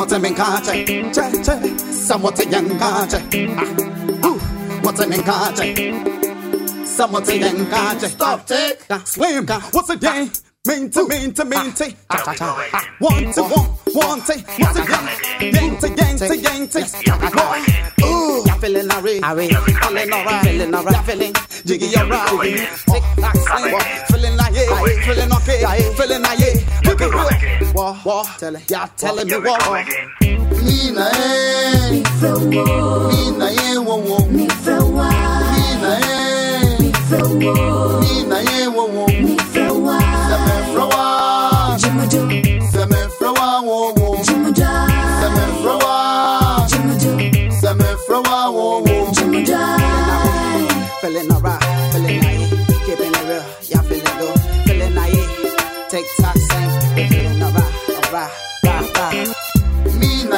What a menkache, somewhat a young kache. What a menkache, somewhat a young kache. Stop, take, slim, what's a day? Main to. Want to, what's a yang to. Ooh, you're feeling alright, feeling jiggy alright. Tick tock, slim, feeling like feeling okay, feeling like Wah, telling me what? Mina, feeling alright, feeling like keeping it real, y'all feeling good, feeling like tick tock, sing, feeling alright. Mina,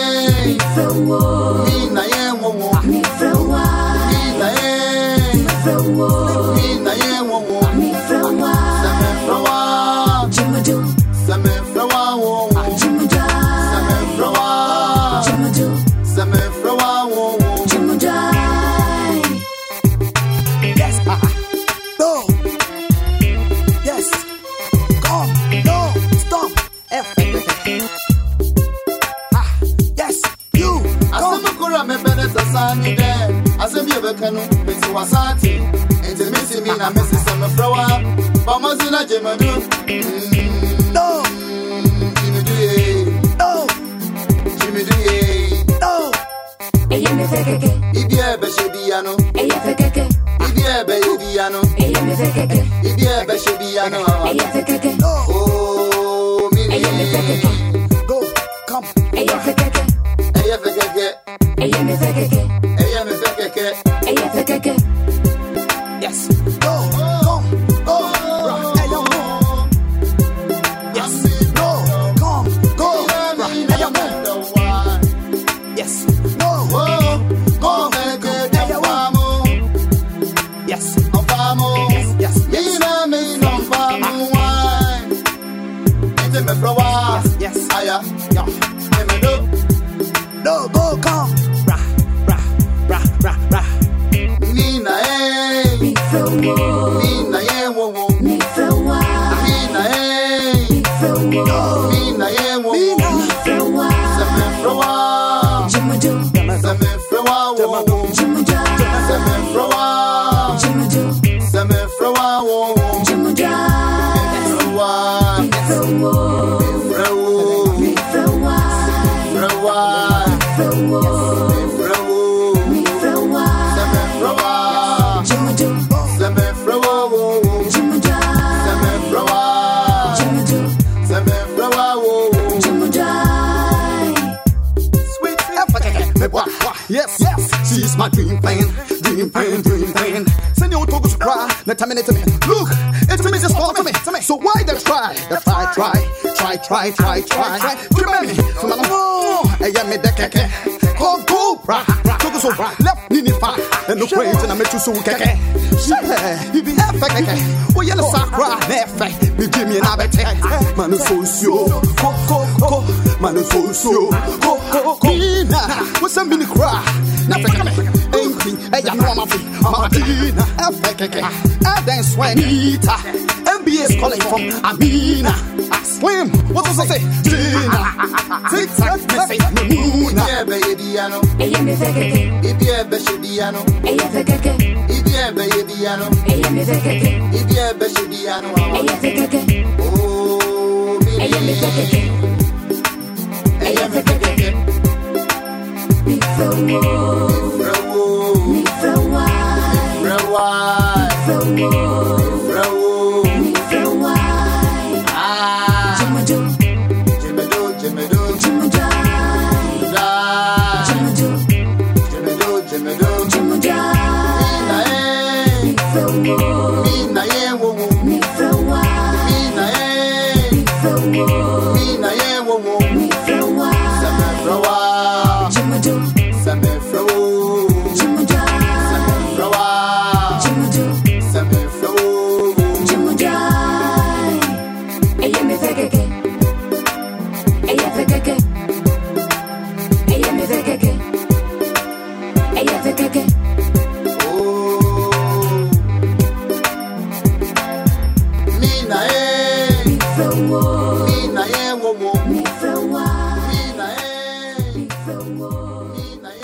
Yes, she's my dream plan. Send your to cry, let me. Look, it's me, just follow me. So why they try? Try. Give me, hey, me the keke. Go, so left me fire, and no praise, and I met you so keke. You be perfect, oh, you're a sacra, perfect. Me give me an appetite. Man, so man, so what's a mini cry? Nothing, anything, hey, I'm on my feet. Martina, I dance when Nita, MBS calling from Amina. Slim, what does I say? Gina, TikTok, say, Moona. Yeah, baby, I know. If you're Beshidiano, if you're Bayiano, if you're Beshidiano, oh, Sweet. Mina